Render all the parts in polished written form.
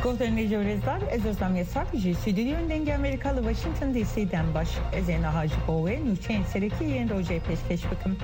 Gohterine jurezlar ez özlem yasak stüdyo denge Amerikalı Washington DC'den baş ezena Hacı Bowe nüçen sereki yen roje peşkeş bakım.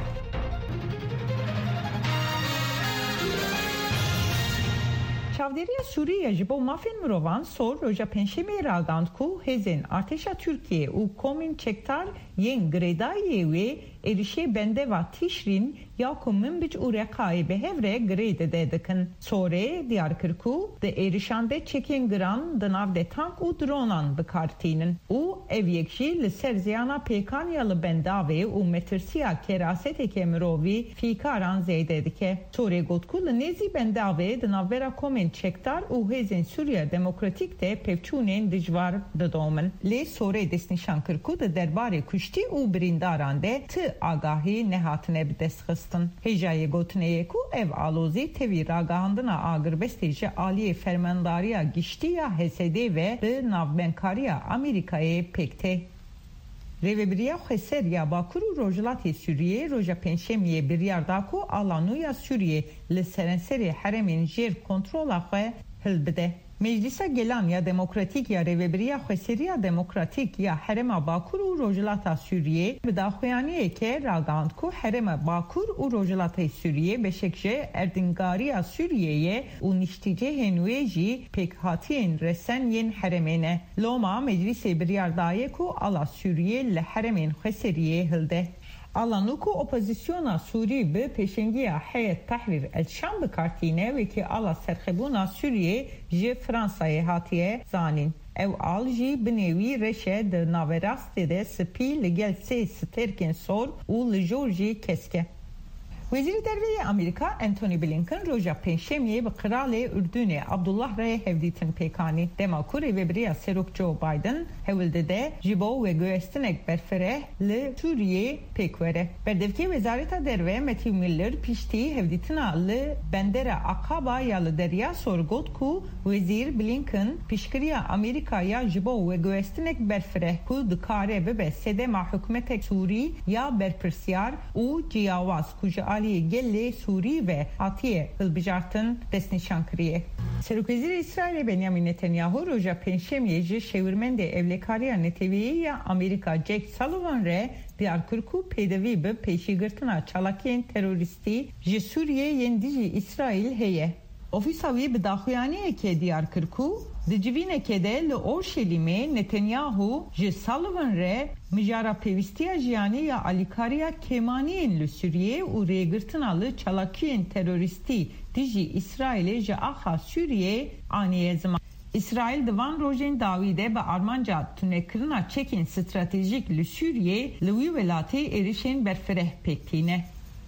Çavderiya Suriye ji bo mafên mirovan sor roja penşemê ragand ku hêzên artêşa Tirkiye û komên çekdar yên girêdayê wê êrişê bendeva Tîşrîn ya ku min biç û reqayê bi hev re girê dide dikin. Sorê diyar kir ku di êrişan de çekên giran di nav de tank û dronan bikartînin û ev yek jî li ser ziyana pêkaniya li bendavê û metirsiya keraseteke mirovî fîkaran zêde dike. Sorê got ku li nêzî bendavê di navbera komên çekdar û hêzên Sûriya Demokratîk de pevçûnên dijwar didomin. Lê Sorê destnîşan kir ku di derbarê kuştî û birîndaran de ti agahî nehatine bi destxistin. Hêjayê gotineyê ku ev alozî tevî ragahandina agirbestê ji aliyê fermandariya giştî ya Hesedê ve bi navbenkariya Amerîkayê pêk tê. Rêveberiya Xweser ya Bakur û Rojhilatê Sûriyê roja pênşemiyê biryar da ku alanuya Sûriyê li serenserê heremên jêr kontrola xwe hilbide. Meclisa Gelan ya Demokratik ya Rêveberiya Xweseriya Demokratik ya Herema Bakur û Rojhilata Sûriyê bi daxuyaniyeke ragand ku Herema Bakur û Rojhilatê Sûriyê beşek ji erdingariya Sûriyeyê û niştîcehên wê jî pêkhatiyên resen yên heremê ne. Loma meclisê biryar daye ku ala Sûriyê li heremên Xweseriyê hilde. Alanu ku opozisyona Sûrî bi pêşengiya Heyet Tahrir el Şam bikartîne ve ki ala serxebûna Sûriyê ji Fransayê hatiye zanîn. Ev al jî binêwî reşe di naverastê de spî li gel sê sterkên sor û li jor jî keske. Vezîr-i Derveya Amerika Anthony Blinken roja pênşemiyê bi Kralê Ürdünê Abdullah re hevdîtin pêkanî. Dema ku rêveberiya Serok Joe Biden hewilde de ji bo veguhestinek berfireh li Sûriyê pêk were. Berdevkê Wezareta Derve Matthew Miller piştî hevdîtina li bendera Aqaba ya li deriya sor got ku Wezîr Blinken pişkiriya Amerîkaya ji bo veguhestinek berfireh ku dikare bibe sedema hükümetek Sûrî ya berpirsiyar û ciyawaz ku ji Gelê Sûrî ve hatiye hilbijartin destnîşan kiriye. Serokvezîrê İsrailê Benjamin Netanyahu roja pênşemiyê ji şêwirmendê evlekariya Netewîyê ya Amerîka Jake Sullivan re diyar kir ku pêdivî bi pêşîgirtina çalakiyên terorîstî ji Sûriyê yên dijî İsraîl heye. Ofîsa wî bi daxuyaniyekê diyar kir ku di civînekê de li Orşelîmê Netanyahu ji Sullivan re mijara pêwîstiya jiyanî ya alîkariya kêmaniyên li Sûriyê û rêgirtina li çalakiyên terorîstî dijî İsraîlê ji axa Sûriyê aniye ziman. İsrail di van rojên dawî de bi armanca tunekirina çekên stratejîk li Sûriyê li wî welatê êrişên berfireh pêk tîne.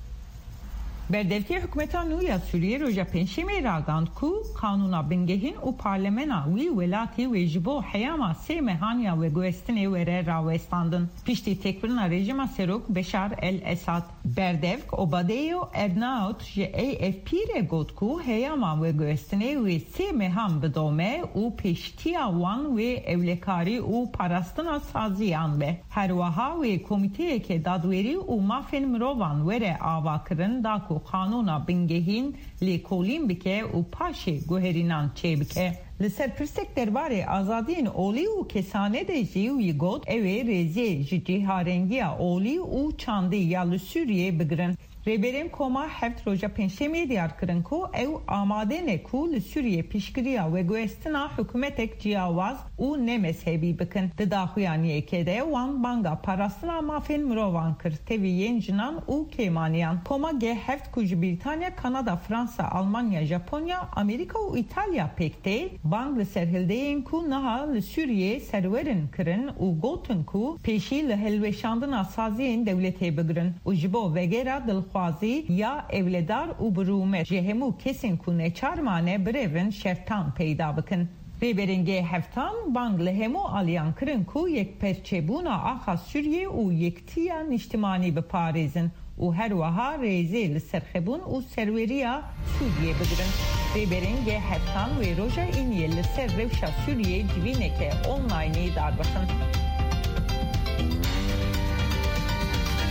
Berdevkê hükümeta nû ya Sûriyê roja pênşemê ragand ku kanûna bingehîn û parlemena wî welatê wê ji bo heyama sê mehan ya veguhestinê were rawestandin. Piştî têkbirina rejima Serok Beşar el-Esad. Berdevk Obadeyo Ernaut ji AFP re got ku heyama veguhestinê wê sê mehan bidome û pêştiya wan wê evlekarî û parastina saziyan be. Her wiha wê komiteyeke dadwerî û mafên mirovan were ava kirin da ku kanûna bingehîn lêkolîn bike û paşê guherînan çêbike. Li ser pirsek derbarê azadiyên olî û kesane de jî wî got ew ê rêziyê ji cîharengiya olî û çandî ya li Sûriyê bigirin. Rêberên koma heft roja pênşemiyê diyar kirin ku ew amade ne ku li Sûriyê pişkiriya veguhestina hükümetek ciyawaz û nemezhebî bikin. Di daxuyaniyekê de wan banga parastina mafên mirovan kir tevî yên jinan û kêmaniyan. Koma ge heft ku ji Britanya, Kanada, Fransa, Almanya, Japonya, Amerika û İtalya pêk tê bang li ser hildeyên ku niha li Sûriyê serwerin kirin û gotin ku pêşî li hilweşandina saziyên dewletê bigirin û ji bo vegera dilxwazî ya evledar û birûmet ji hemû kesên ku neçarmane birevin şeftan peyda bikin. Rêberên G7 bang li hemû aliyan kirin ku yekperçebûna axa Sûriyê û yektiya niştimanî biparêzin û her wiha rêzê li serxebûn û serweriya Sûriyê bigirin. Rêberên G7 wê roja îniyê li ser rewşa Sûriyê civîneke onlaynê darbikin.